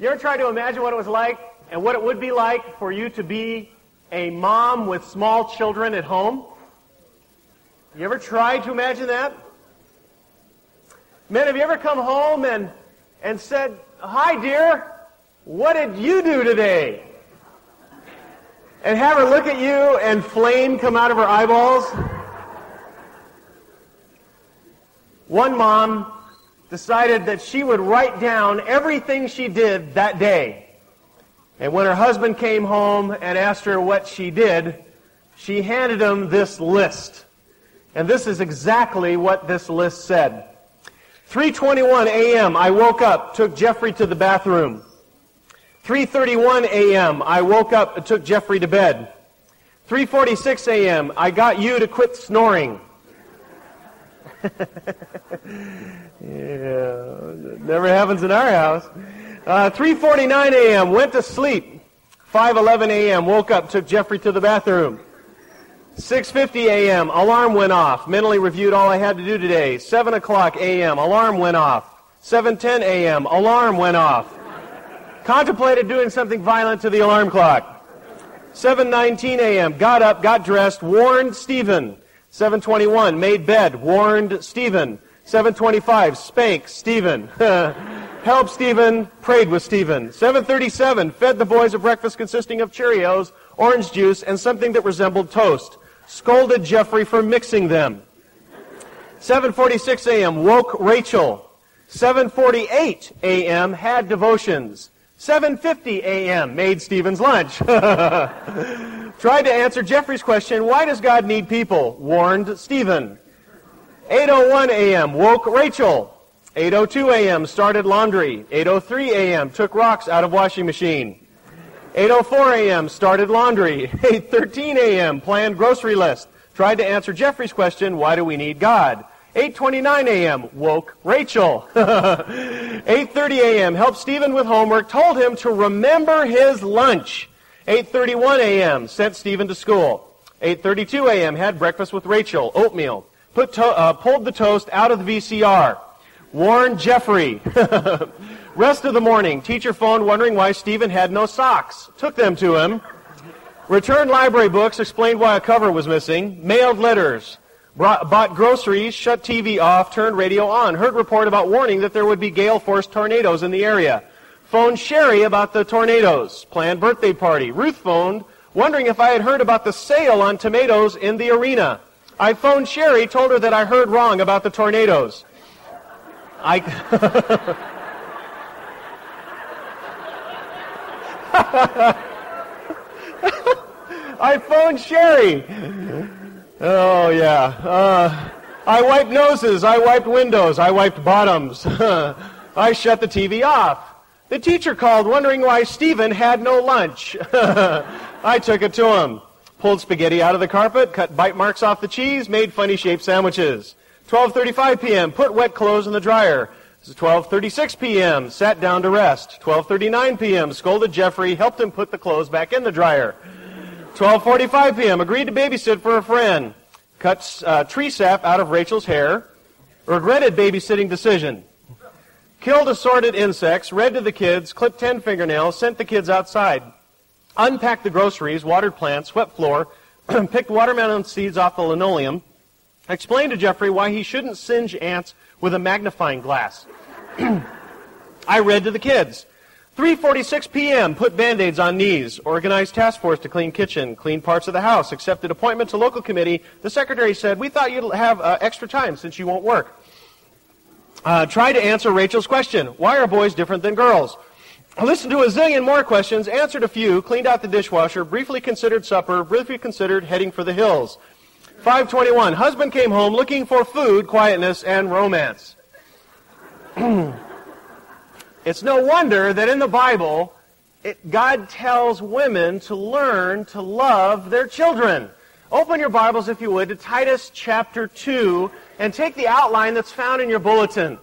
You ever tried to imagine what it was like and what it would be like for you to be a mom with small children at home? You ever tried to imagine that? Men, have you ever come home and said, "Hi, dear, what did you do today?" And have her look at you and flame come out of her eyeballs? One mom decided that she would write down everything she did that day. And when her husband came home and asked her what she did, she handed him this list. And this is exactly what this list said. 3:21 a.m., I woke up, took Jeffrey to the bathroom. 3:31 a.m., I woke up and took Jeffrey to bed. 3:46 a.m., I got you to quit snoring. Yeah, never happens in our house. 3:49 a.m., went to sleep. 5:11 a.m., woke up, took Jeffrey to the bathroom. 6:50 a.m., alarm went off. Mentally reviewed all I had to do today. 7 o'clock a.m., alarm went off. 7:10 a.m., alarm went off. Contemplated doing something violent to the alarm clock. 7:19 a.m., got up, got dressed, warned Stephen. 7:21, made bed, warned Stephen. 7:25, spanked Stephen. Helped Stephen, prayed with Stephen. 7:37, fed the boys a breakfast consisting of Cheerios, orange juice, and something that resembled toast. Scolded Jeffrey for mixing them. 7:46 a.m., woke Rachel. 7:48 a.m., had devotions. 7:50 a.m., made Stephen's lunch. Tried to answer Jeffrey's question, why does God need people? Warned Stephen. 8:01 a.m., woke Rachel. 8:02 a.m., started laundry. 8:03 a.m., took rocks out of washing machine. 8:04 a.m., started laundry. 8:13 a.m., planned grocery list. Tried to answer Jeffrey's question, why do we need God? 8:29 a.m., woke Rachel. 8:30 a.m., helped Stephen with homework, told him to remember his lunch. 8:31 a.m., sent Stephen to school. 8:32 a.m., had breakfast with Rachel, oatmeal. Pulled the toast out of the VCR. Warned Jeffrey. Rest of the morning, teacher phoned wondering why Stephen had no socks. Took them to him. Returned library books, explained why a cover was missing. Mailed letters. Bought groceries, shut TV off, turned radio on. Heard report about warning that there would be gale-force tornadoes in the area. Phoned Sherry about the tornadoes. Planned birthday party. Ruth phoned, wondering if I had heard about the sale on tomatoes in the arena. I phoned Sherry, told her that I heard wrong about the tornadoes. I phoned Sherry. Oh, yeah. I wiped noses. I wiped windows. I wiped bottoms. I shut the TV off. The teacher called wondering why Stephen had no lunch. I took it to him. Pulled spaghetti out of the carpet, cut bite marks off the cheese, made funny-shaped sandwiches. 12:35 p.m., put wet clothes in the dryer. 12:36 p.m., sat down to rest. 12:39 p.m., scolded Jeffrey, helped him put the clothes back in the dryer. 12:45 p.m., agreed to babysit for a friend. Cut tree sap out of Rachel's hair. Regretted babysitting decision. Killed assorted insects, read to the kids, clipped 10 fingernails, sent the kids outside. Unpacked the groceries, watered plants, swept floor, picked watermelon seeds off the linoleum, explained to Jeffrey why he shouldn't singe ants with a magnifying glass. I read to the kids. 3:46 p.m., put Band-Aids on knees, organized task force to clean kitchen, clean parts of the house, accepted appointment to local committee. The secretary said, we thought you'd have extra time since you won't work. Tried to answer Rachel's question, why are boys different than girls? Listened to a zillion more questions, answered a few, cleaned out the dishwasher, briefly considered supper, briefly considered heading for the hills. 5:21, husband came home looking for food, quietness, and romance. It's no wonder that in the Bible, God tells women to learn to love their children. Open your Bibles, if you would, to Titus chapter 2, and take the outline that's found in your bulletin.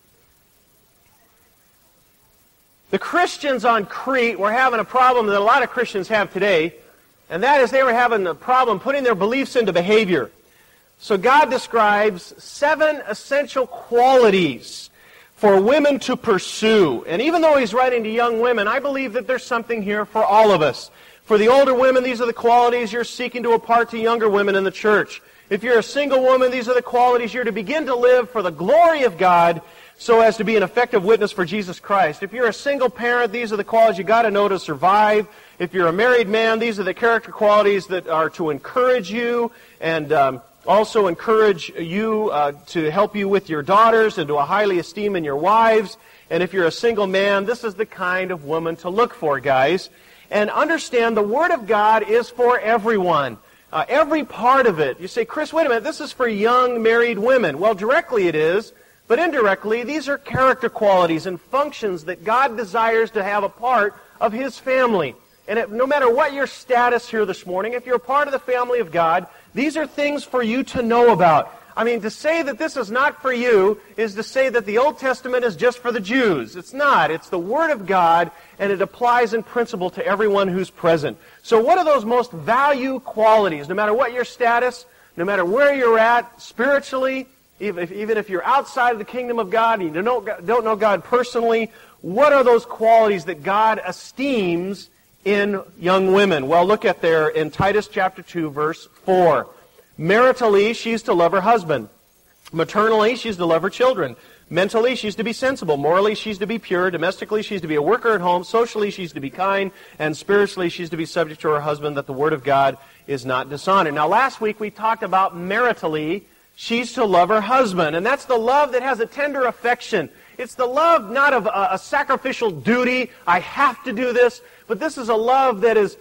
The Christians on Crete were having a problem that a lot of Christians have today, and that is they were having a problem putting their beliefs into behavior. So God describes 7 essential qualities for women to pursue. And even though he's writing to young women, I believe that there's something here for all of us. For the older women, these are the qualities you're seeking to impart to younger women in the church. If you're a single woman, these are the qualities you're to begin to live for the glory of God so as to be an effective witness for Jesus Christ. If you're a single parent, these are the qualities you got to know to survive. If you're a married man, these are the character qualities that are to encourage you and also encourage you to help you with your daughters and to highly esteem in your wives. And if you're a single man, this is the kind of woman to look for, guys. And understand the Word of God is for everyone. Every part of it. You say, Chris, wait a minute, this is for young married women. Well, directly it is, but indirectly, these are character qualities and functions that God desires to have a part of His family. And no matter what your status here this morning, if you're a part of the family of God, these are things for you to know about. I mean, to say that this is not for you is to say that the Old Testament is just for the Jews. It's not. It's the Word of God, and it applies in principle to everyone who's present. So what are those most value qualities? No matter what your status, no matter where you're at spiritually, even if you're outside of the kingdom of God and you don't know God personally, what are those qualities that God esteems in young women? Well, look at there in Titus chapter 2, verse 4. Maritally, she's to love her husband. Maternally, she's to love her children. Mentally, she's to be sensible. Morally, she's to be pure. Domestically, she's to be a worker at home. Socially, she's to be kind. And spiritually, she's to be subject to her husband, that the Word of God is not dishonored. Now, last week we talked about maritally, she's to love her husband. And that's the love that has a tender affection. It's the love not of a sacrificial duty, I have to do this, but this is a love that is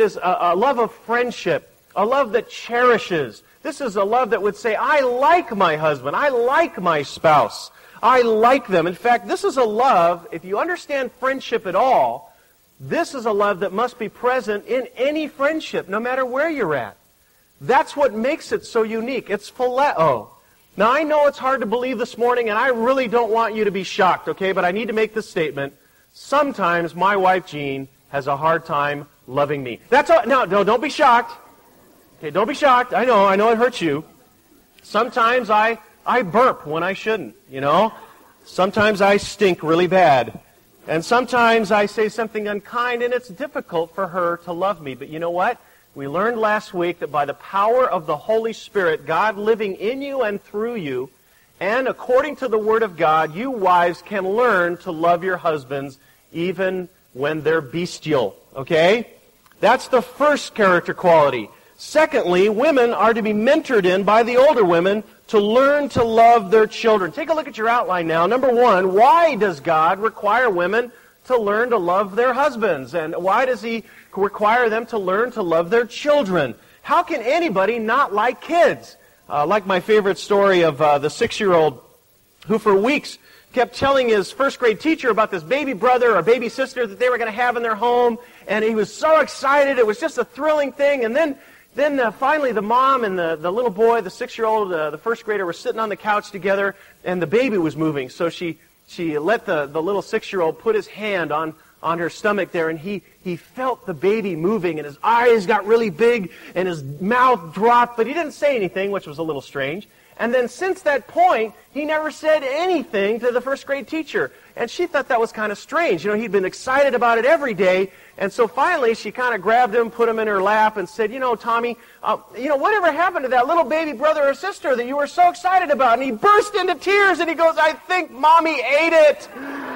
a love of friendship, a love that cherishes. This is a love that would say, I like my husband, I like my spouse, I like them. In fact, this is a love, if you understand friendship at all, this is a love that must be present in any friendship, no matter where you're at. That's what makes it so unique. It's phileo. Now, I know it's hard to believe this morning, and I really don't want you to be shocked, okay? But I need to make this statement. Sometimes my wife, Jean, has a hard time loving me. That's all. No, don't be shocked. Okay, don't be shocked. I know it hurts you. Sometimes I burp when I shouldn't, you know. Sometimes I stink really bad. And sometimes I say something unkind, and it's difficult for her to love me. But you know what? We learned last week that by the power of the Holy Spirit, God living in you and through you, and according to the Word of God, you wives can learn to love your husbands even when they're bestial. Okay? That's the first character quality. Secondly, women are to be mentored in by the older women to learn to love their children. Take a look at your outline now. Number one, why does God require women to learn to love their husbands? And why does He require them to learn to love their children? How can anybody not like kids? Like my favorite story of the 6-year-old who for weeks kept telling his first grade teacher about this baby brother or baby sister that they were going to have in their home. And he was so excited. It was just a thrilling thing. And then finally the mom and the little boy, the 6-year-old, the first grader, were sitting on the couch together, and the baby was moving. So she let the little 6-year-old put his hand on her stomach there, and he felt the baby moving, and his eyes got really big, and his mouth dropped, but he didn't say anything, which was a little strange. And then since that point, he never said anything to the first grade teacher. And she thought that was kind of strange. You know, he'd been excited about it every day. And so finally, she kind of grabbed him, put him in her lap, and said, Tommy, whatever happened to that little baby brother or sister that you were so excited about? And he burst into tears, and he goes, I think Mommy ate it.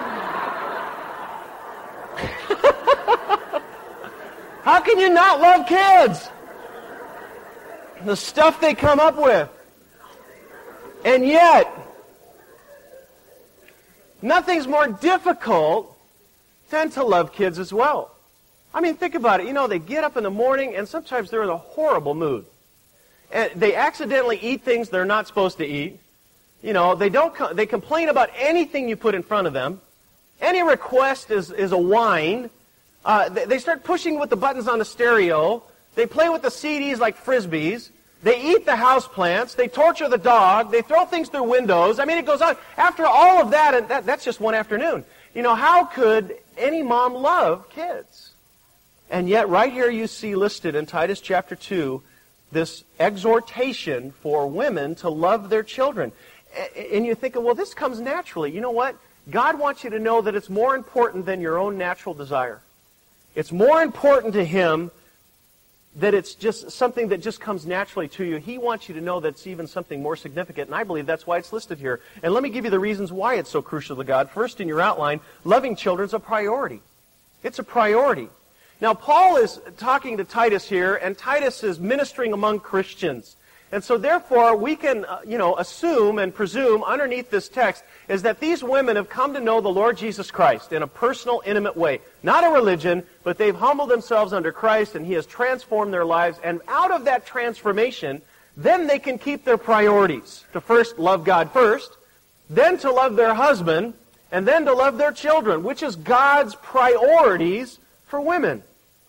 How can you not love kids? The stuff they come up with. And yet, nothing's more difficult than to love kids as well. I mean, think about it. They get up in the morning, and sometimes they're in a horrible mood. And they accidentally eat things they're not supposed to eat. They complain about anything you put in front of them. Any request is a whine. They start pushing with the buttons on the stereo. They play with the CDs like Frisbees. They eat the houseplants. They torture the dog. They throw things through windows. I mean, it goes on. After all of that, and that's just one afternoon. How could any mom love kids? And yet, right here you see listed in Titus chapter 2, this exhortation for women to love their children. And you're thinking, well, this comes naturally. You know what? God wants you to know that it's more important than your own natural desire. It's more important to Him that it's just something that just comes naturally to you. He wants you to know that it's even something more significant, and I believe that's why it's listed here. And let me give you the reasons why it's so crucial to God. First, in your outline, loving children is a priority. It's a priority. Now, Paul is talking to Titus here, and Titus is ministering among Christians. And so, therefore, we can, assume and presume underneath this text is that these women have come to know the Lord Jesus Christ in a personal, intimate way. Not a religion, but they've humbled themselves under Christ, and He has transformed their lives. And out of that transformation, then they can keep their priorities. To first love God first, then to love their husband, and then to love their children, which is God's priorities for women.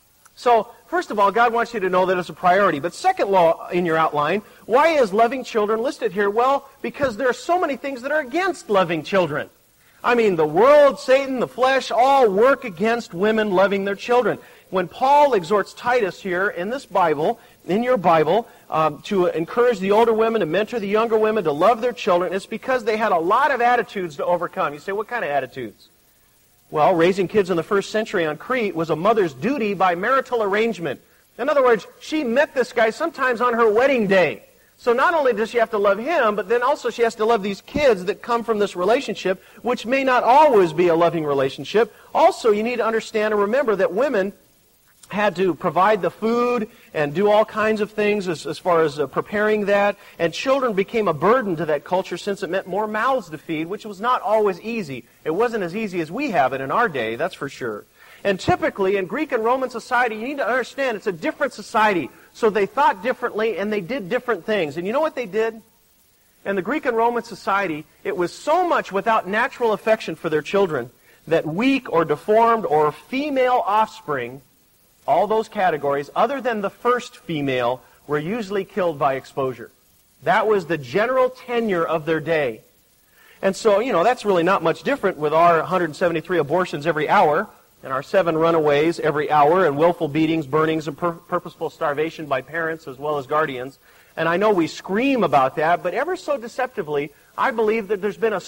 So, first of all, God wants you to know that it's a priority. But second law in your outline, why is loving children listed here? Well, because there are so many things that are against loving children. I mean, the world, Satan, the flesh, all work against women loving their children. When Paul exhorts Titus here in this Bible, in your Bible, to encourage the older women, to mentor the younger women, to love their children, it's because they had a lot of attitudes to overcome. You say, what kind of attitudes? Well, raising kids in the first century on Crete was a mother's duty by marital arrangement. In other words, she met this guy sometimes on her wedding day. So not only does she have to love him, but then also she has to love these kids that come from this relationship, which may not always be a loving relationship. Also, you need to understand and remember that women had to provide the food and do all kinds of things as far as preparing that. And children became a burden to that culture since it meant more mouths to feed, which was not always easy. It wasn't as easy as we have it in our day, that's for sure. And typically in Greek and Roman society, you need to understand it's a different society. So they thought differently and they did different things. And you know what they did? In the Greek and Roman society, it was so much without natural affection for their children that weak or deformed or female offspring, all those categories, other than the first female, were usually killed by exposure. That was the general tenure of their day. And so, that's really not much different with our 173 abortions every hour, and our 7 runaways every hour, and willful beatings, burnings, and purposeful starvation by parents as well as guardians. And I know we scream about that, but ever so deceptively, I believe that there's been a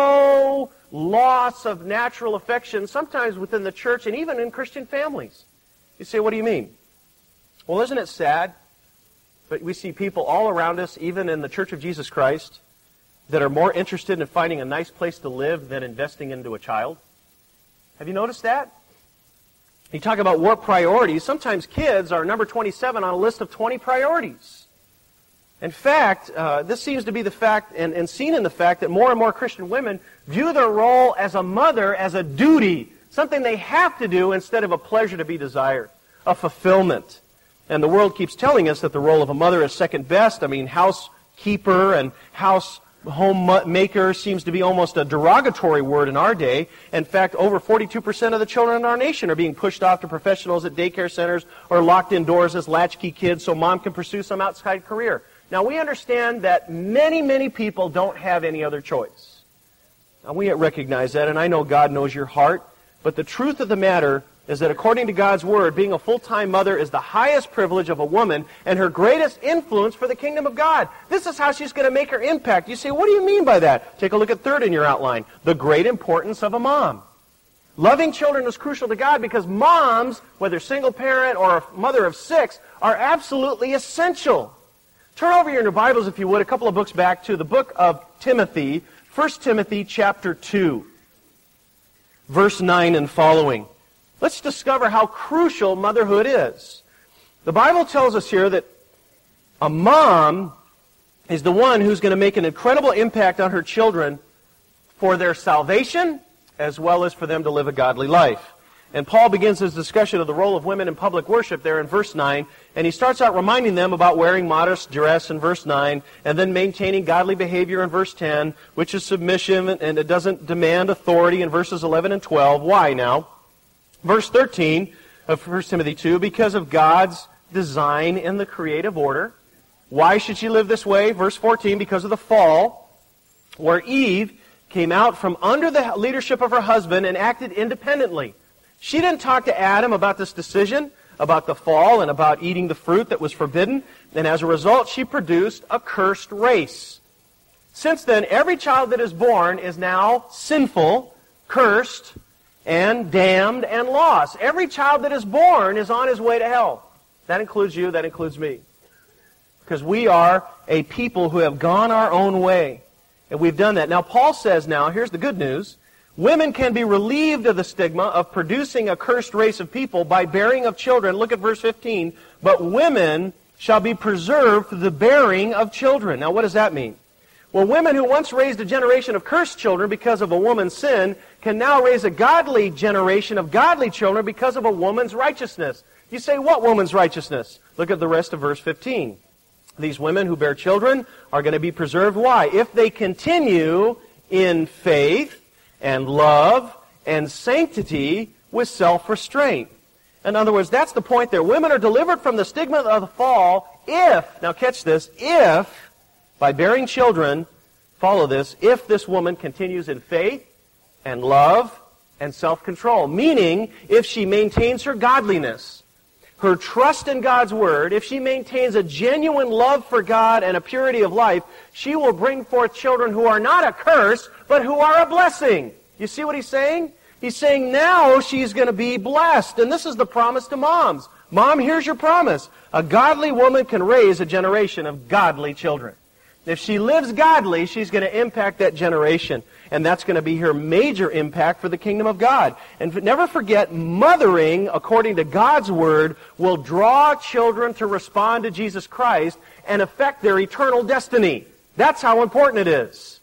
slow loss of natural affection, sometimes within the church and even in Christian families. You say, what do you mean? Well, isn't it sad that we see people all around us, even in the Church of Jesus Christ, that are more interested in finding a nice place to live than investing into a child? Have you noticed that? You talk about what priorities. Sometimes kids are number 27 on a list of 20 priorities. In fact, this seems to be the fact, and seen in the fact that more and more Christian women view their role as a mother as a duty, something they have to do instead of a pleasure to be desired, a fulfillment. And the world keeps telling us that the role of a mother is second best. I mean, housekeeper and homemaker seems to be almost a derogatory word in our day. In fact, over 42% of the children in our nation are being pushed off to professionals at daycare centers or locked indoors as latchkey kids so mom can pursue some outside career. Now, we understand that many, many people don't have any other choice. Now, we recognize that, and I know God knows your heart. But the truth of the matter is that according to God's Word, being a full-time mother is the highest privilege of a woman and her greatest influence for the kingdom of God. This is how she's going to make her impact. You say, what do you mean by that? Take a look at third in your outline, the great importance of a mom. Loving children is crucial to God because moms, whether single parent or a mother of 6, are absolutely essential. Turn over in your Bibles, if you would, a couple of books back to the book of Timothy, 1 Timothy chapter 2. Verse 9 and following. Let's discover how crucial motherhood is. The Bible tells us here that a mom is the one who's going to make an incredible impact on her children for their salvation as well as for them to live a godly life. And Paul begins his discussion of the role of women in public worship there in verse 9, and he starts out reminding them about wearing modest dress in verse 9, and then maintaining godly behavior in verse 10, which is submission, and it doesn't demand authority in verses 11 and 12. Why now? Verse 13 of 1 Timothy 2, because of God's design in the creative order. Why should she live this way? Verse 14, because of the fall, where Eve came out from under the leadership of her husband and acted independently. She didn't talk to Adam about this decision, about the fall, and about eating the fruit that was forbidden. And as a result, she produced a cursed race. Since then, every child that is born is now sinful, cursed, and damned and lost. Every child that is born is on his way to hell. That includes you, that includes me. Because we are a people who have gone our own way. And we've done that. Now, Paul says now, here's the good news. Women can be relieved of the stigma of producing a cursed race of people by bearing of children. Look at verse 15. But women shall be preserved through the bearing of children. Now, what does that mean? Well, women who once raised a generation of cursed children because of a woman's sin can now raise a godly generation of godly children because of a woman's righteousness. You say, what woman's righteousness? Look at the rest of verse 15. These women who bear children are going to be preserved. Why? If they continue in faith and love and sanctity with self-restraint. In other words, that's the point there. Women are delivered from the stigma of the fall if, now catch this, if, by bearing children, follow this, if this woman continues in faith and love and self-control. Meaning, if she maintains her godliness, her trust in God's Word, if she maintains a genuine love for God and a purity of life, she will bring forth children who are not a curse, but who are a blessing. You see what he's saying? He's saying now she's going to be blessed. And this is the promise to moms. Mom, here's your promise. A godly woman can raise a generation of godly children. If she lives godly, she's going to impact that generation. And that's going to be her major impact for the kingdom of God. And never forget, mothering, according to God's Word, will draw children to respond to Jesus Christ and affect their eternal destiny. That's how important it is.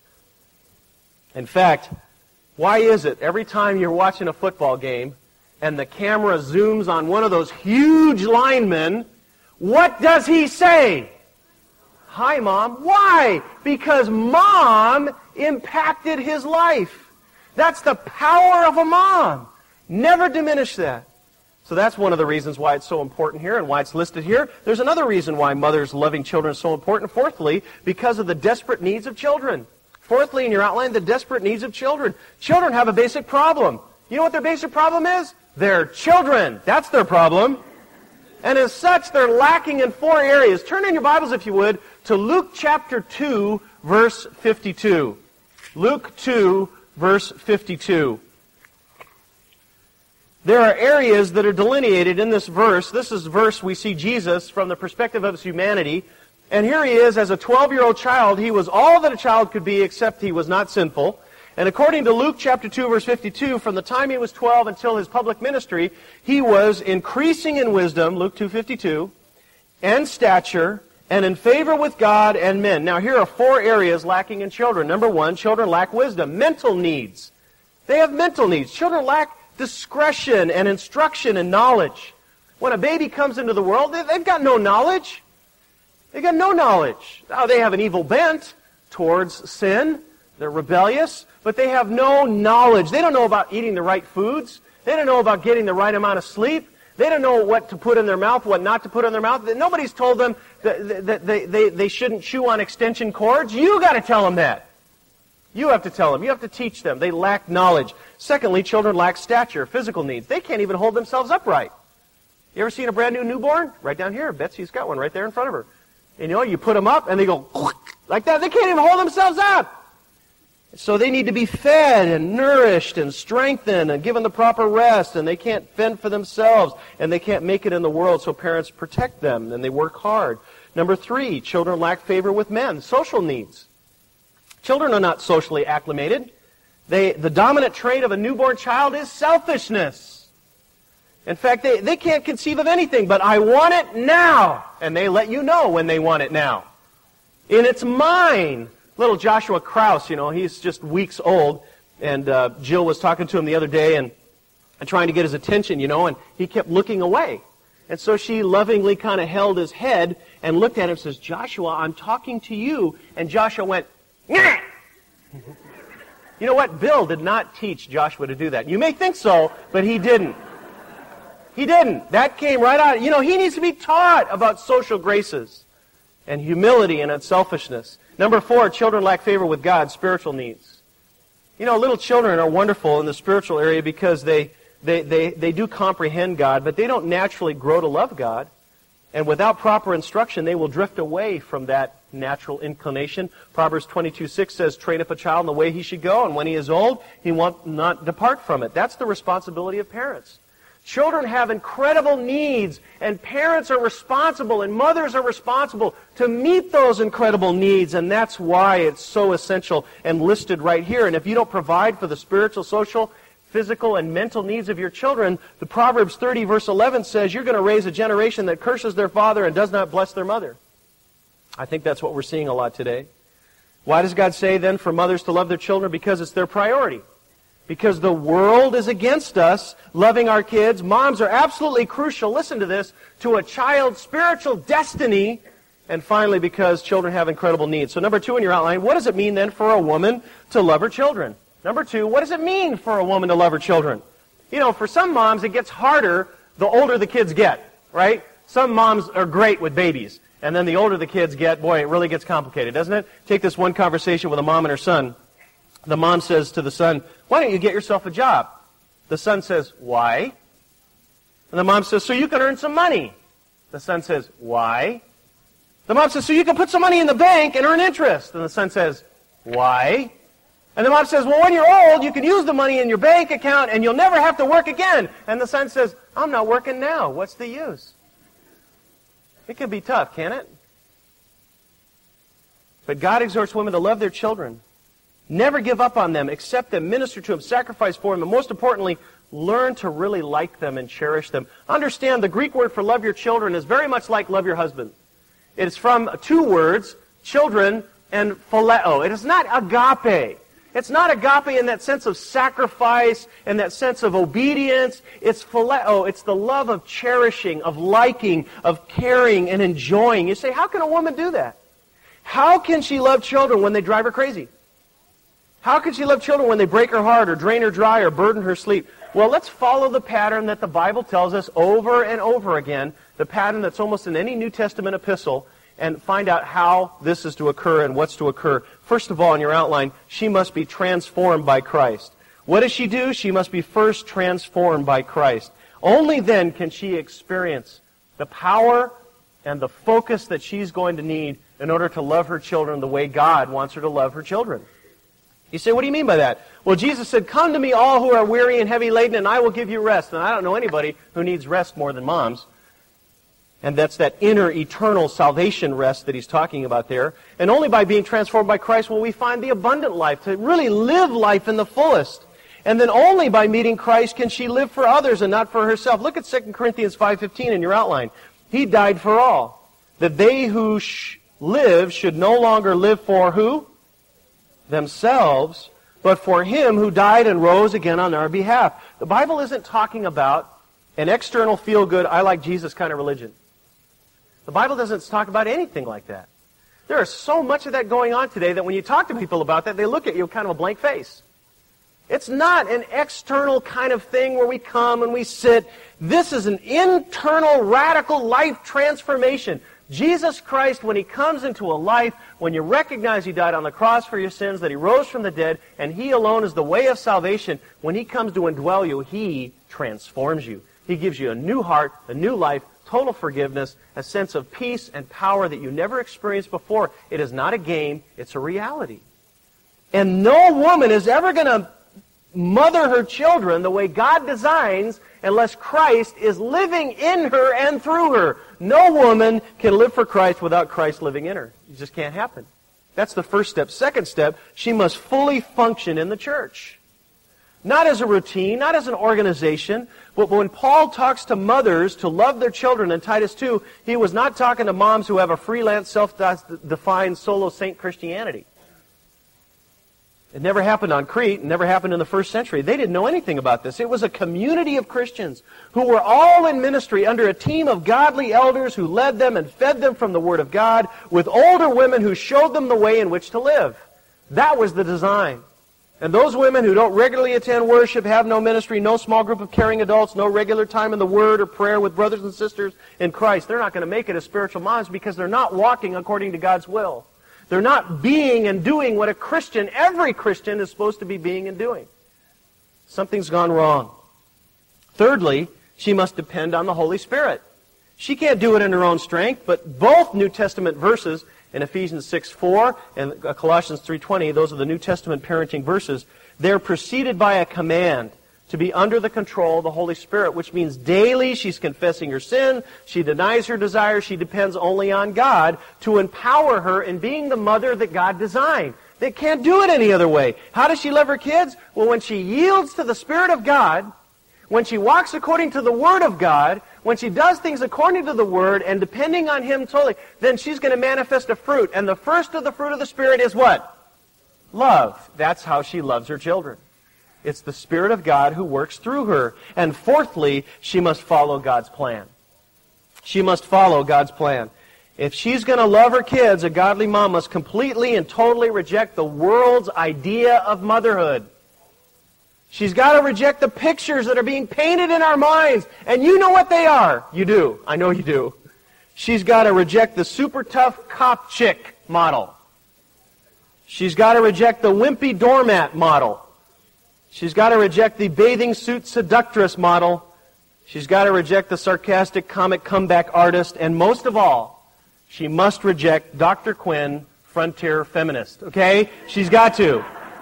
In fact, why is it every time you're watching a football game and the camera zooms on one of those huge linemen, what does he say? Hi, Mom. Why? Because Mom impacted his life. That's the power of a mom. Never diminish that. So that's one of the reasons why it's so important here and why it's listed here. There's another reason why mothers loving children is so important. Fourthly, because of the desperate needs of children. Fourthly, in your outline, the desperate needs of children. Children have a basic problem. You know what their basic problem is? They're children. That's their problem. And as such, they're lacking in 4 areas. Turn in your Bibles, if you would, to Luke chapter 2, verse 52. Luke 2, verse 52. There are areas that are delineated in this verse. This is the verse we see Jesus from the perspective of his humanity. And here he is as a 12-year-old child. He was all that a child could be, except he was not sinful. And according to Luke chapter 2, verse 52, from the time he was 12 until his public ministry, he was increasing in wisdom, Luke 2:52, and stature, and in favor with God and men. Now here are 4 areas lacking in children. Number 1, children lack wisdom, mental needs. They have mental needs. Children lack discretion and instruction and knowledge. When a baby comes into the world, they've got no knowledge. They've got no knowledge. Now, they have an evil bent towards sin. They're rebellious, but they have no knowledge. They don't know about eating the right foods. They don't know about getting the right amount of sleep. They don't know what to put in their mouth, what not to put in their mouth. Nobody's told them that they shouldn't chew on extension cords. You got to tell them that. You have to tell them. You have to teach them. They lack knowledge. Secondly, children lack stature, physical needs. They can't even hold themselves upright. You ever seen a brand new newborn? Right down here. Betsy's got one right there in front of her. And you put them up and they go like that. They can't even hold themselves up. So they need to be fed and nourished and strengthened and given the proper rest, and they can't fend for themselves, and they can't make it in the world, so parents protect them and they work hard. Number 3, children lack favor with men, social needs. Children are not socially acclimated. The dominant trait of a newborn child is selfishness. In fact, they can't conceive of anything but I want it now, and they let you know when they want it now. And it's mine. Little Joshua Krause, he's just weeks old, and Jill was talking to him the other day and trying to get his attention, and he kept looking away. And so she lovingly kind of held his head and looked at him and says, Joshua, I'm talking to you. And Joshua went, Nyah! You know what? Bill did not teach Joshua to do that. You may think so, but he didn't. He didn't. That came right out. He needs to be taught about social graces and humility and unselfishness. Number 4, children lack favor with God, spiritual needs. Little children are wonderful in the spiritual area because they do comprehend God, but they don't naturally grow to love God. And without proper instruction, they will drift away from that natural inclination. Proverbs 22:6 says, train up a child in the way he should go, and when he is old, he will not depart from it. That's the responsibility of parents. Children have incredible needs, and parents are responsible, and mothers are responsible to meet those incredible needs, and that's why it's so essential and listed right here. And if you don't provide for the spiritual, social, physical, and mental needs of your children, the Proverbs 30 verse 11 says you're going to raise a generation that curses their father and does not bless their mother. I think that's what we're seeing a lot today. Why does God say then for mothers to love their children? Because it's their priority. Because the world is against us loving our kids. Moms are absolutely crucial, listen to this, to a child's spiritual destiny. And finally, because children have incredible needs. So number 2 in your outline, what does it mean then for a woman to love her children? Number 2, what does it mean for a woman to love her children? You know, for some moms, it gets harder the older the kids get, right? Some moms are great with babies. And then the older the kids get, boy, it really gets complicated, doesn't it? Take this one conversation with a mom and her son. The mom says to the son, why don't you get yourself a job? The son says, why? And the mom says, so you can earn some money. The son says, why? The mom says, so you can put some money in the bank and earn interest. And the son says, why? And the mom says, well, when you're old, you can use the money in your bank account and you'll never have to work again. And the son says, I'm not working now. What's the use? It can be tough, can't it? But God exhorts women to love their children. Never give up on them, accept them, minister to them, sacrifice for them, and most importantly, learn to really like them and cherish them. Understand the Greek word for love your children is very much like love your husband. It is from 2 words, children and phileo. It is not agape. It's not agape in that sense of sacrifice and that sense of obedience. It's phileo. It's the love of cherishing, of liking, of caring and enjoying. You say, how can a woman do that? How can she love children when they drive her crazy? How can she love children when they break her heart or drain her dry or burden her sleep? Well, let's follow the pattern that the Bible tells us over and over again, the pattern that's almost in any New Testament epistle, and find out how this is to occur and what's to occur. First of all, in your outline, she must be transformed by Christ. What does she do? She must be first transformed by Christ. Only then can she experience the power and the focus that she's going to need in order to love her children the way God wants her to love her children. You say, what do you mean by that? Well, Jesus said, come to me all who are weary and heavy laden, and I will give you rest. And I don't know anybody who needs rest more than moms. And that's that inner, eternal salvation rest that he's talking about there. And only by being transformed by Christ will we find the abundant life, to really live life in the fullest. And then only by meeting Christ can she live for others and not for herself. Look at 2 Corinthians 5:15 in your outline. He died for all, that they who live should no longer live for who? Themselves, but for him who died and rose again on our behalf. The Bible isn't talking about an external feel-good, I like Jesus kind of religion. The Bible doesn't talk about anything like that. There is so much of that going on today that when you talk to people about that, they look at you with kind of a blank face. It's not an external kind of thing where we come and we sit. This is an internal, radical life transformation. Jesus Christ, when he comes into a life, when you recognize he died on the cross for your sins, that he rose from the dead, and he alone is the way of salvation, when he comes to indwell you, he transforms you. He gives you a new heart, a new life, total forgiveness, a sense of peace and power that you never experienced before. It is not a game, it's a reality. And no woman is ever going to mother her children the way God designs unless Christ is living in her and through her. No woman can live for Christ without Christ living in her. It just can't happen. That's the first step. Second step, she must fully function in the church. Not as a routine, not as an organization, but when Paul talks to mothers to love their children in Titus 2, he was not talking to moms who have a freelance, self-defined solo saint Christianity. It never happened on Crete. It never happened in the first century. They didn't know anything about this. It was a community of Christians who were all in ministry under a team of godly elders who led them and fed them from the Word of God, with older women who showed them the way in which to live. That was the design. And those women who don't regularly attend worship, have no ministry, no small group of caring adults, no regular time in the Word or prayer with brothers and sisters in Christ, they're not going to make it as spiritual moms because they're not walking according to God's will. They're not being and doing what a Christian, every Christian, is supposed to be being and doing. Something's gone wrong. Thirdly, she must depend on the Holy Spirit. She can't do it in her own strength, but both New Testament verses in Ephesians 6:4 and Colossians 3:20, those are the New Testament parenting verses, they're preceded by a command to be under the control of the Holy Spirit, which means daily she's confessing her sin, she denies her desires, she depends only on God to empower her in being the mother that God designed. They can't do it any other way. How does she love her kids? Well, when she yields to the Spirit of God, when she walks according to the Word of God, when she does things according to the Word and depending on Him totally, then she's going to manifest a fruit. And the first of the fruit of the Spirit is what? Love. That's how she loves her children. It's the Spirit of God who works through her. And fourthly, she must follow God's plan. She must follow God's plan. If she's going to love her kids, a godly mom must completely and totally reject the world's idea of motherhood. She's got to reject the pictures that are being painted in our minds. And you know what they are. You do. I know you do. She's got to reject the super tough cop chick model. She's got to reject the wimpy doormat model. She's got to reject the bathing suit seductress model. She's got to reject the sarcastic comic comeback artist. And most of all, she must reject Dr. Quinn, frontier feminist. Okay? She's got to.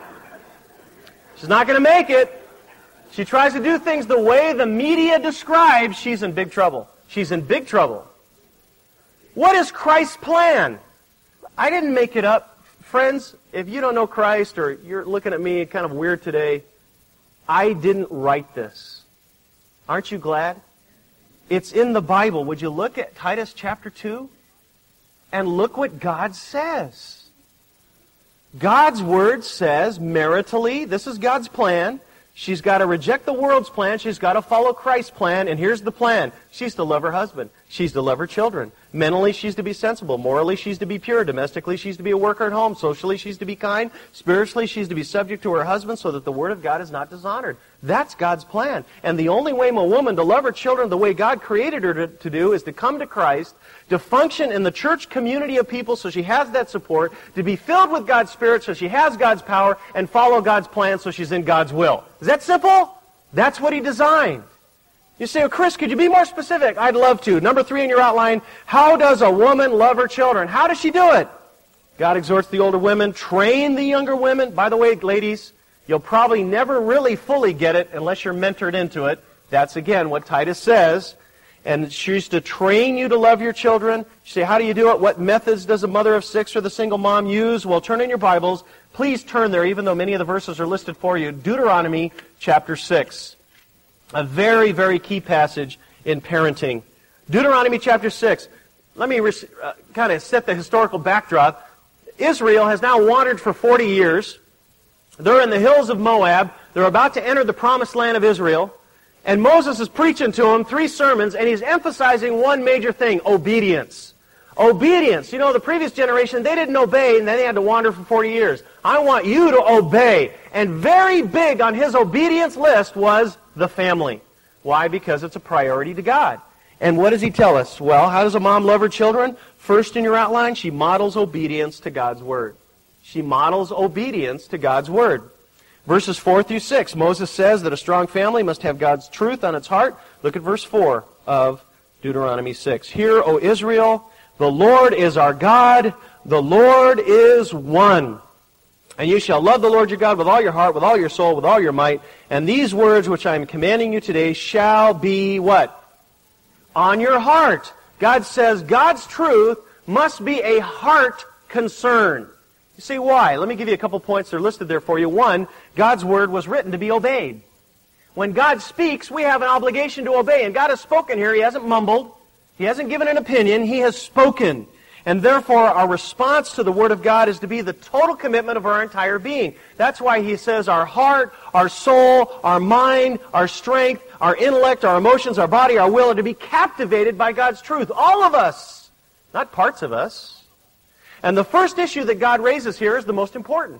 She's not going to make it. She tries to do things the way the media describes. She's in big trouble. She's in big trouble. What is Christ's plan? I didn't make it up. Friends, if you don't know Christ or you're looking at me kind of weird today, I didn't write this. Aren't you glad? It's in the Bible. Would you look at Titus chapter 2? And look what God says. God's Word says, maritally, this is God's plan. She's got to reject the world's plan. She's got to follow Christ's plan. And here's the plan. She's to love her husband. She's to love her children. Mentally, she's to be sensible. Morally, she's to be pure. Domestically, she's to be a worker at home. Socially, she's to be kind. Spiritually, she's to be subject to her husband so that the Word of God is not dishonored. That's God's plan. And the only way a woman to love her children the way God created her to do is to come to Christ, to function in the church community of people so she has that support, to be filled with God's Spirit so she has God's power, and follow God's plan so she's in God's will. Is that simple? That's what He designed. You say, well, Chris, could you be more specific? I'd love to. Number 3 in your outline, how does a woman love her children? How does she do it? God exhorts the older women, train the younger women. By the way, ladies, you'll probably never really fully get it unless you're mentored into it. That's, again, what Titus says. And she's to train you to love your children. You say, how do you do it? What methods does a mother of 6 or the single mom use? Well, turn in your Bibles. Please turn there, even though many of the verses are listed for you. Deuteronomy chapter 6. A very, very key passage in parenting. Deuteronomy chapter 6. Let me kind of set the historical backdrop. Israel has now wandered for 40 years. They're in the hills of Moab. They're about to enter the promised land of Israel. And Moses is preaching to them 3 sermons, and he's emphasizing one major thing, obedience. Obedience. You know, the previous generation, they didn't obey, and then they had to wander for 40 years. I want you to obey. And very big on his obedience list was the family. Why? Because it's a priority to God. And what does he tell us? Well, how does a mom love her children? First in your outline, she models obedience to God's Word. She models obedience to God's Word. Verses 4 through 6, Moses says that a strong family must have God's truth on its heart. Look at verse 4 of Deuteronomy 6. Hear, O Israel, the Lord is our God, the Lord is one. And you shall love the Lord your God with all your heart, with all your soul, with all your might. And these words which I am commanding you today shall be what? On your heart. God says God's truth must be a heart concern. You see why? Let me give you a couple points that are listed there for you. One, God's Word was written to be obeyed. When God speaks, we have an obligation to obey. And God has spoken here. He hasn't mumbled. He hasn't given an opinion. He has spoken. And therefore, our response to the Word of God is to be the total commitment of our entire being. That's why He says our heart, our soul, our mind, our strength, our intellect, our emotions, our body, our will are to be captivated by God's truth. All of us, not parts of us. And the first issue that God raises here is the most important.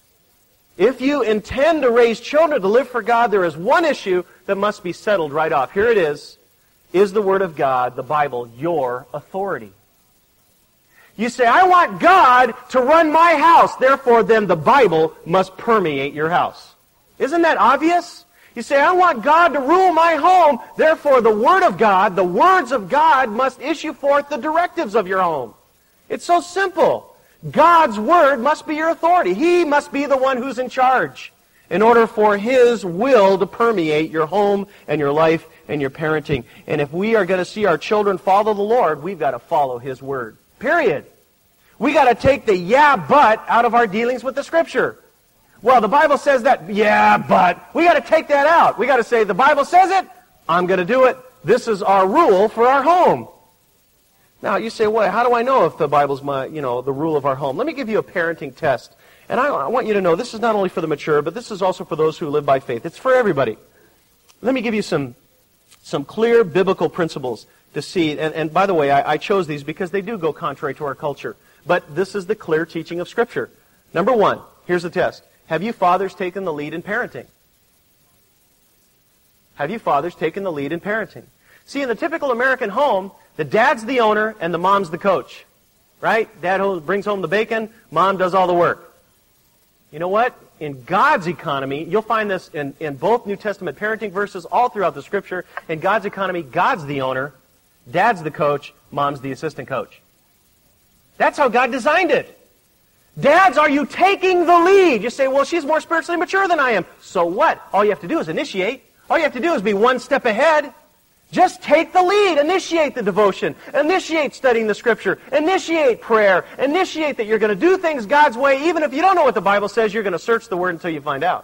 If you intend to raise children to live for God, there is one issue that must be settled right off. Here it is. Is the Word of God, the Bible, your authority? You say, I want God to run my house. Therefore, then the Bible must permeate your house. Isn't that obvious? You say, I want God to rule my home. Therefore, the Word of God, the words of God must issue forth the directives of your home. It's so simple. God's Word must be your authority. He must be the one who's in charge in order for His will to permeate your home and your life and your parenting. And if we are going to see our children follow the Lord, we've got to follow His Word. Period. We got to take the yeah, but out of our dealings with the Scripture. Well, the Bible says that, yeah, but. We got to take that out. We got to say, the Bible says it, I'm going to do it. This is our rule for our home. Now, you say, well, how do I know if the Bible's the rule of our home? Let me give you a parenting test. And I want you to know this is not only for the mature, but this is also for those who live by faith. It's for everybody. Let me give you some clear biblical principles to see. And by the way, I chose these because they do go contrary to our culture. But this is the clear teaching of Scripture. Number one, here's the test. Have you fathers taken the lead in parenting? Have you fathers taken the lead in parenting? See, in the typical American home, the dad's the owner and the mom's the coach. Right? Dad brings home the bacon, mom does all the work. You know what? In God's economy, you'll find this in both New Testament parenting verses all throughout the Scripture. In God's economy, God's the owner, dad's the coach, mom's the assistant coach. That's how God designed it. Dads, are you taking the lead? You say, well, she's more spiritually mature than I am. So what? All you have to do is initiate. All you have to do is be one step ahead. Just take the lead. Initiate the devotion. Initiate studying the Scripture. Initiate prayer. Initiate that you're going to do things God's way. Even if you don't know what the Bible says, you're going to search the Word until you find out.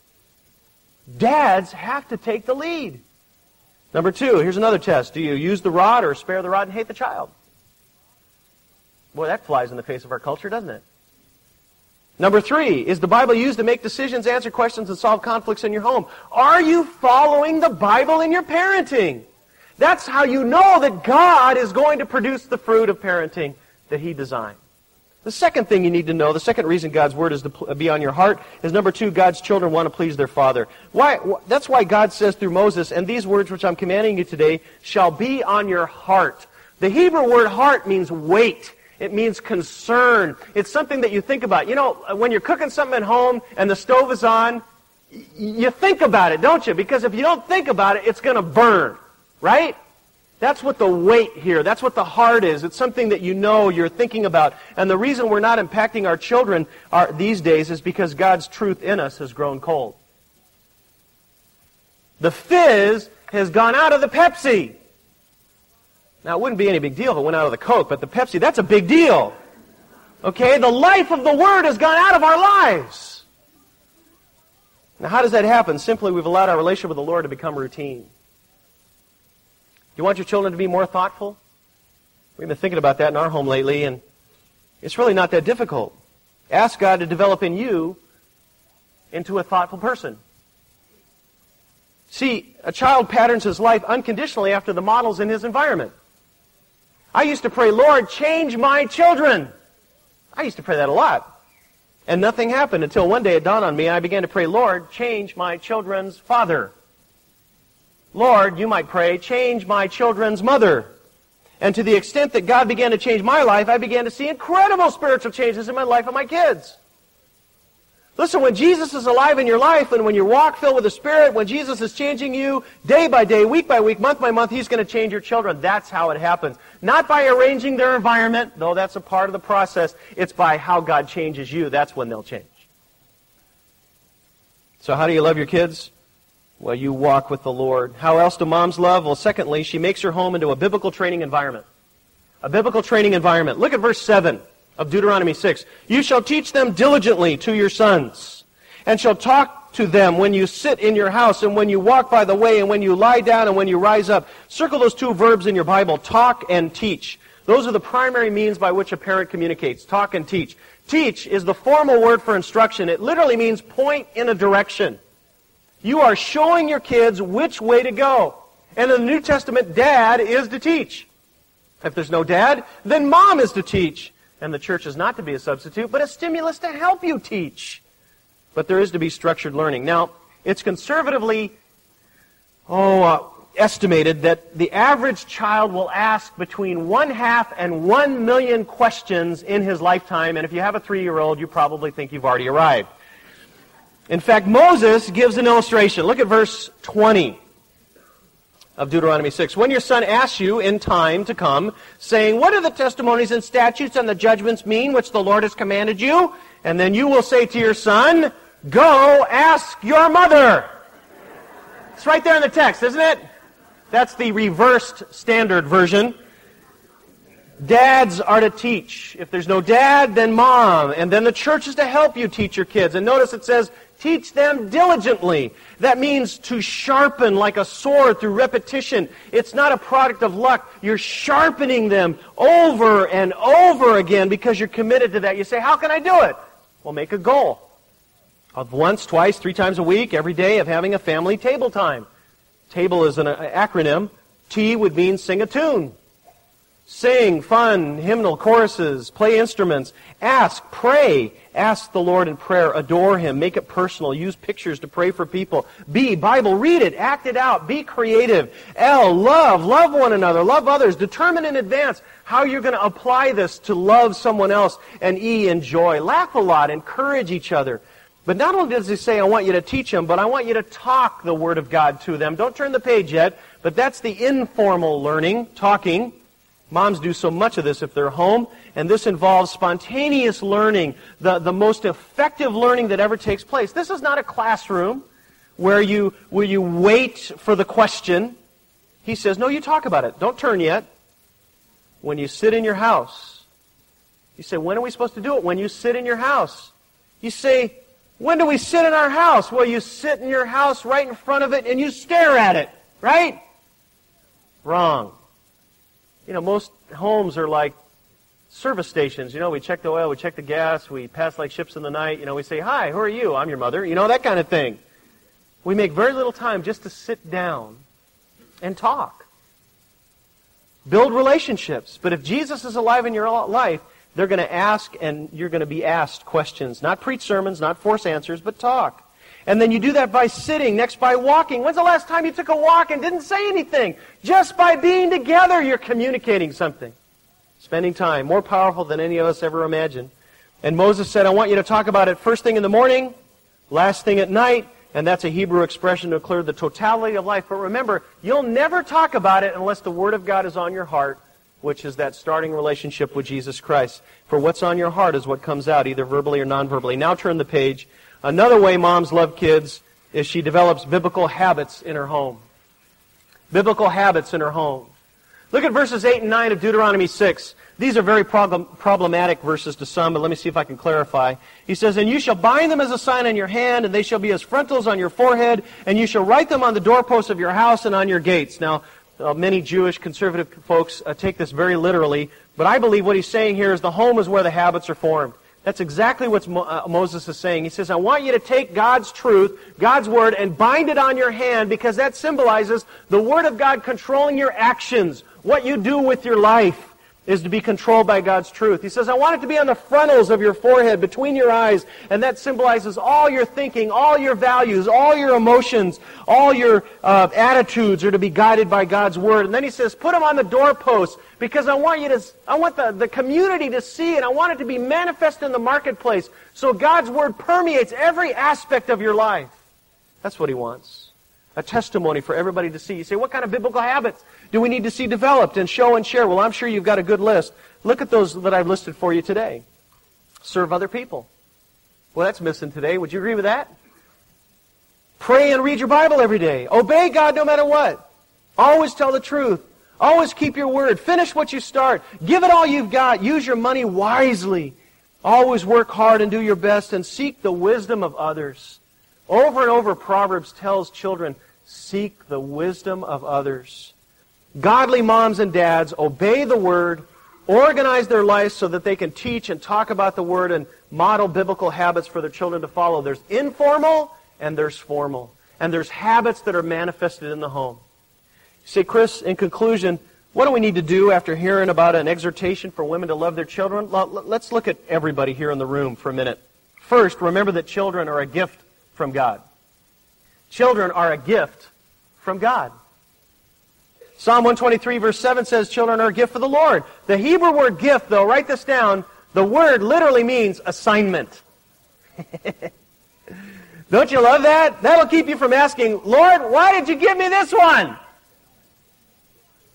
Dads have to take the lead. Number two, here's another test. Do you use the rod or spare the rod and hate the child? Boy, that flies in the face of our culture, doesn't it? Number three, is the Bible used to make decisions, answer questions, and solve conflicts in your home? Are you following the Bible in your parenting? That's how you know that God is going to produce the fruit of parenting that He designed. The second thing you need to know, the second reason God's Word is to be on your heart, is number two, God's children want to please their Father. That's why God says through Moses, and these words which I'm commanding you today shall be on your heart. The Hebrew word heart means weight. It means concern. It's something that you think about. You know, when you're cooking something at home and the stove is on, you think about it, don't you? Because if you don't think about it, it's going to burn, right? That's what the weight here, that's what the heart is. It's something that you know you're thinking about. And the reason we're not impacting our children these days is because God's truth in us has grown cold. The fizz has gone out of the Pepsi. Now, it wouldn't be any big deal if it went out of the Coke, but the Pepsi, that's a big deal. Okay? The life of the Word has gone out of our lives. Now, how does that happen? Simply, we've allowed our relationship with the Lord to become routine. You want your children to be more thoughtful? We've been thinking about that in our home lately, and it's really not that difficult. Ask God to develop in you into a thoughtful person. See, a child patterns his life unconditionally after the models in his environment. I used to pray, Lord, change my children. I used to pray that a lot. And nothing happened until one day it dawned on me and I began to pray, Lord, change my children's father. Lord, you might pray, change my children's mother. And to the extent that God began to change my life, I began to see incredible spiritual changes in my life and my kids. Listen, when Jesus is alive in your life and when you walk filled with the Spirit, when Jesus is changing you day by day, week by week, month by month, He's going to change your children. That's how it happens. Not by arranging their environment, though that's a part of the process. It's by how God changes you. That's when they'll change. So how do you love your kids? Well, you walk with the Lord. How else do moms love? Well, secondly, she makes her home into a biblical training environment. A biblical training environment. Look at verse 7. Of Deuteronomy 6. You shall teach them diligently to your sons, and shall talk to them when you sit in your house, and when you walk by the way, and when you lie down, and when you rise up. Circle those two verbs in your Bible, talk and teach. Those are the primary means by which a parent communicates, talk and teach. Teach is the formal word for instruction. It literally means point in a direction. You are showing your kids which way to go. And in the New Testament, dad is to teach. If there's no dad, then mom is to teach. And the church is not to be a substitute, but a stimulus to help you teach. But there is to be structured learning. Now, it's conservatively estimated that the average child will ask between 1/2 and 1 million questions in his lifetime. And if you have a 3-year-old, you probably think you've already arrived. In fact, Moses gives an illustration. Look at verse 20. of Deuteronomy 6. When your son asks you in time to come, saying, what do the testimonies and statutes and the judgments mean which the Lord has commanded you? And then you will say to your son, go ask your mother. It's right there in the text, isn't it? That's the reversed standard version. Dads are to teach. If there's no dad, then mom. And then the church is to help you teach your kids. And notice it says, teach them diligently. That means to sharpen like a sword through repetition. It's not a product of luck. You're sharpening them over and over again because you're committed to that. You say, how can I do it? Well, make a goal of once, twice, 3 times a week, every day of having a family table time. Table is an acronym. T would mean sing a tune. Sing, fun, hymnal, choruses, play instruments, ask, pray, ask the Lord in prayer, adore Him, make it personal, use pictures to pray for people. B, Bible, read it, act it out, be creative. L, love one another, love others, determine in advance how you're going to apply this to love someone else. And E, enjoy, laugh a lot, encourage each other. But not only does He say, I want you to teach them, but I want you to talk the Word of God to them. Don't turn the page yet, but that's the informal learning, talking. Moms do so much of this if they're home, and this involves spontaneous learning, the most effective learning that ever takes place. This is not a classroom where you wait for the question. He says, no, you talk about it. Don't turn yet. When you sit in your house. You say, when are we supposed to do it? When you sit in your house. You say, when do we sit in our house? Well, you sit in your house right in front of it and you stare at it, right? Wrong. You know, most homes are like service stations. You know, we check the oil, we check the gas, we pass like ships in the night. You know, we say, hi, who are you? I'm your mother. You know, that kind of thing. We make very little time just to sit down and talk. Build relationships. But if Jesus is alive in your life, they're going to ask and you're going to be asked questions. Not preach sermons, not force answers, but talk. And then you do that by sitting, next by walking. When's the last time you took a walk and didn't say anything? Just by being together, you're communicating something. Spending time, more powerful than any of us ever imagined. And Moses said, I want you to talk about it first thing in the morning, last thing at night, and that's a Hebrew expression to include the totality of life. But remember, you'll never talk about it unless the Word of God is on your heart, which is that starting relationship with Jesus Christ. For what's on your heart is what comes out, either verbally or non-verbally. Now turn the page. Another way moms love kids is she develops biblical habits in her home. Biblical habits in her home. Look at verses 8 and 9 of Deuteronomy 6. These are very problematic verses to some, but let me see if I can clarify. He says, and you shall bind them as a sign on your hand, and they shall be as frontals on your forehead, and you shall write them on the doorposts of your house and on your gates. Now, many Jewish conservative folks take this very literally, but I believe what he's saying here is the home is where the habits are formed. That's exactly what Moses is saying. He says, I want you to take God's truth, God's Word, and bind it on your hand because that symbolizes the Word of God controlling your actions. What you do with your life is to be controlled by God's truth. He says, I want it to be on the frontals of your forehead, between your eyes, and that symbolizes all your thinking, all your values, all your emotions, all your attitudes are to be guided by God's Word. And then he says, put them on the doorposts, because I want the community to see it. I want it to be manifest in the marketplace, so God's Word permeates every aspect of your life. That's what he wants. A testimony for everybody to see. You say, what kind of biblical habits do we need to see developed and show and share? Well, I'm sure you've got a good list. Look at those that I've listed for you today. Serve other people. Well, that's missing today. Would you agree with that? Pray and read your Bible every day. Obey God no matter what. Always tell the truth. Always keep your word. Finish what you start. Give it all you've got. Use your money wisely. Always work hard and do your best and seek the wisdom of others. Over and over, Proverbs tells children, seek the wisdom of others. Godly moms and dads obey the Word, organize their lives so that they can teach and talk about the Word and model biblical habits for their children to follow. There's informal and there's formal. And there's habits that are manifested in the home. You say, Chris, in conclusion, what do we need to do after hearing about an exhortation for women to love their children? Let's look at everybody here in the room for a minute. First, remember that children are a gift from God. Children are a gift from God. Psalm 123 verse 7 says children are a gift for the Lord. The Hebrew word gift, though, write this down, the word literally means assignment. Don't you love that? That'll keep you from asking, Lord, why did you give me this one?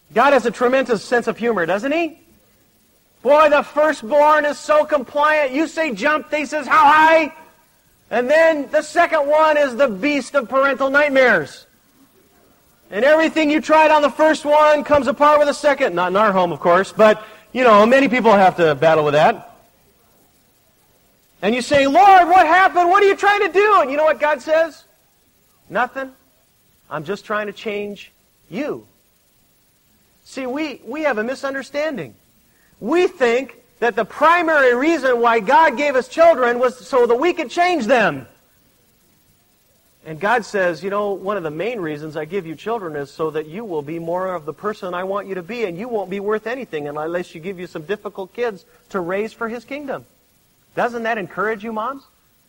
God has a tremendous sense of humor, doesn't He? Boy, the firstborn is so compliant. You say jump, they says how high? And then the second one is the beast of parental nightmares. And everything you tried on the first one comes apart with the second. Not in our home, of course, but, many people have to battle with that. And you say, Lord, what happened? What are you trying to do? And you know what God says? Nothing. I'm just trying to change you. See, we have a misunderstanding. We think that the primary reason why God gave us children was so that we could change them. And God says, one of the main reasons I give you children is so that you will be more of the person I want you to be, and you won't be worth anything unless you give you some difficult kids to raise for His kingdom. Doesn't that encourage you, moms?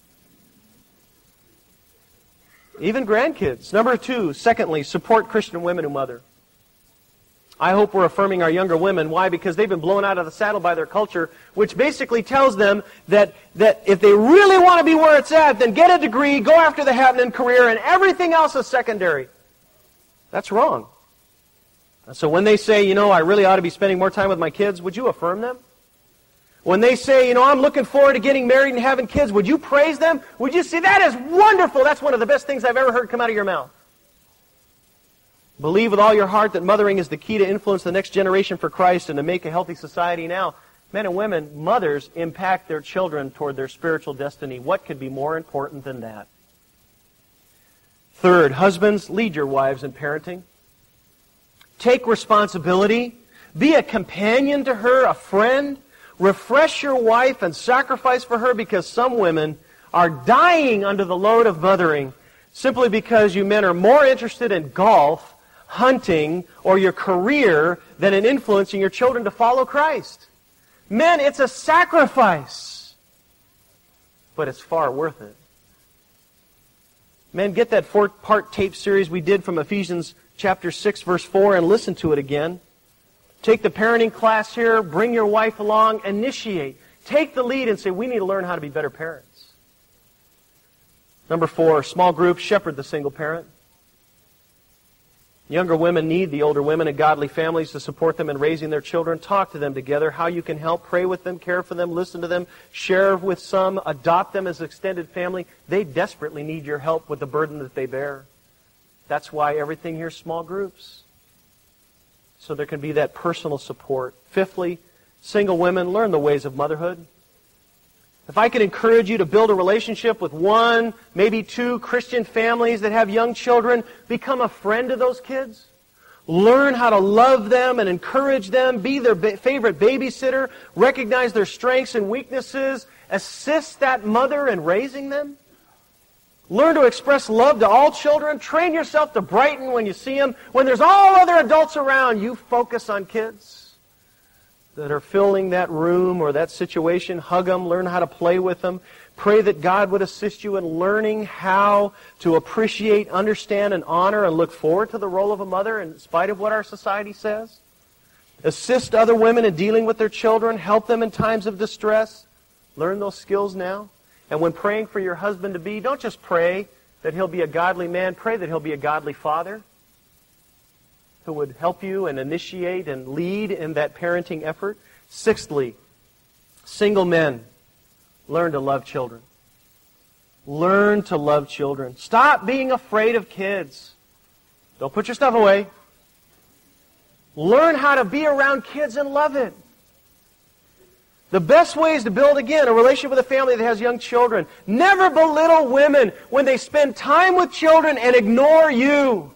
Even grandkids. Number 2, secondly, support Christian women who mother. I hope we're affirming our younger women. Why? Because they've been blown out of the saddle by their culture, which basically tells them that if they really want to be where it's at, then get a degree, go after the happening career, and everything else is secondary. That's wrong. So when they say, I really ought to be spending more time with my kids, would you affirm them? When they say, I'm looking forward to getting married and having kids, would you praise them? Would you say, that is wonderful, that's one of the best things I've ever heard come out of your mouth? Believe with all your heart that mothering is the key to influence the next generation for Christ and to make a healthy society now. Men and women, mothers impact their children toward their spiritual destiny. What could be more important than that? Third, husbands, lead your wives in parenting. Take responsibility. Be a companion to her, a friend. Refresh your wife and sacrifice for her, because some women are dying under the load of mothering simply because you men are more interested in golf, hunting, or your career than in influencing your children to follow Christ. Men, it's a sacrifice, but it's far worth it. Men, get that 4-part tape series we did from Ephesians chapter 6, verse 4, and listen to it again. Take the parenting class here, bring your wife along, initiate. Take the lead and say, we need to learn how to be better parents. Number 4, small group, shepherd the single parent. Younger women need the older women and godly families to support them in raising their children. Talk to them together, how you can help, pray with them, care for them, listen to them, share with some, adopt them as extended family. They desperately need your help with the burden that they bear. That's why everything here is small groups. So there can be that personal support. Fifthly, single women, learn the ways of motherhood. If I could encourage you to build a relationship with 1, maybe 2 Christian families that have young children, become a friend to those kids. Learn how to love them and encourage them. Be their favorite babysitter. Recognize their strengths and weaknesses. Assist that mother in raising them. Learn to express love to all children. Train yourself to brighten when you see them. When there's all other adults around, you focus on kids that are filling that room or that situation. Hug them. Learn how to play with them. Pray that God would assist you in learning how to appreciate, understand, and honor and look forward to the role of a mother in spite of what our society says. Assist other women in dealing with their children. Help them in times of distress. Learn those skills now. And when praying for your husband-to-be, don't just pray that he'll be a godly man. Pray that he'll be a godly father who would help you and initiate and lead in that parenting effort. Sixthly, single men, learn to love children. Learn to love children. Stop being afraid of kids. Don't put your stuff away. Learn how to be around kids and love it. The best way is to build, again, a relationship with a family that has young children. Never belittle women when they spend time with children and ignore you.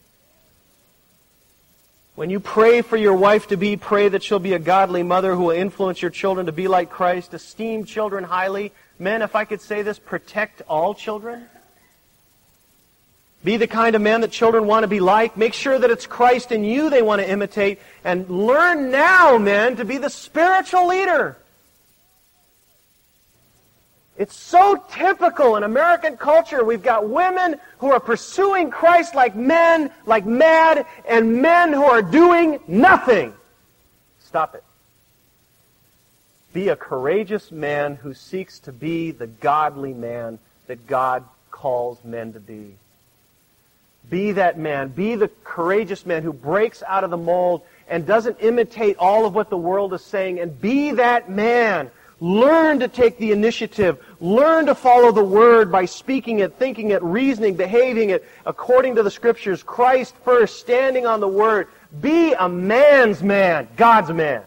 When you pray for your wife-to-be, pray that she'll be a godly mother who will influence your children to be like Christ. Esteem children highly. Men, if I could say this, protect all children. Be the kind of man that children want to be like. Make sure that it's Christ in you they want to imitate. And learn now, men, to be the spiritual leader. It's so typical in American culture. We've got women who are pursuing Christ like men, like mad, and men who are doing nothing. Stop it. Be a courageous man who seeks to be the godly man that God calls men to be. Be that man. Be the courageous man who breaks out of the mold and doesn't imitate all of what the world is saying, and be that man. Learn to take the initiative. Learn to follow the Word by speaking it, thinking it, reasoning, behaving it according to the Scriptures. Christ first, standing on the Word. Be a man's man, God's man.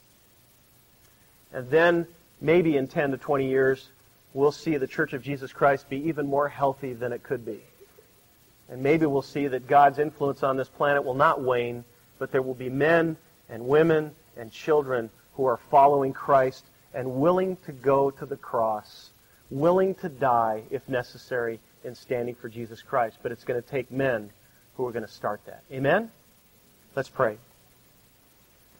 And then, maybe in 10 to 20 years, we'll see the Church of Jesus Christ be even more healthy than it could be. And maybe we'll see that God's influence on this planet will not wane, but there will be men and women and children who are following Christ and willing to go to the cross, willing to die, if necessary, in standing for Jesus Christ. But it's going to take men who are going to start that. Amen? Let's pray.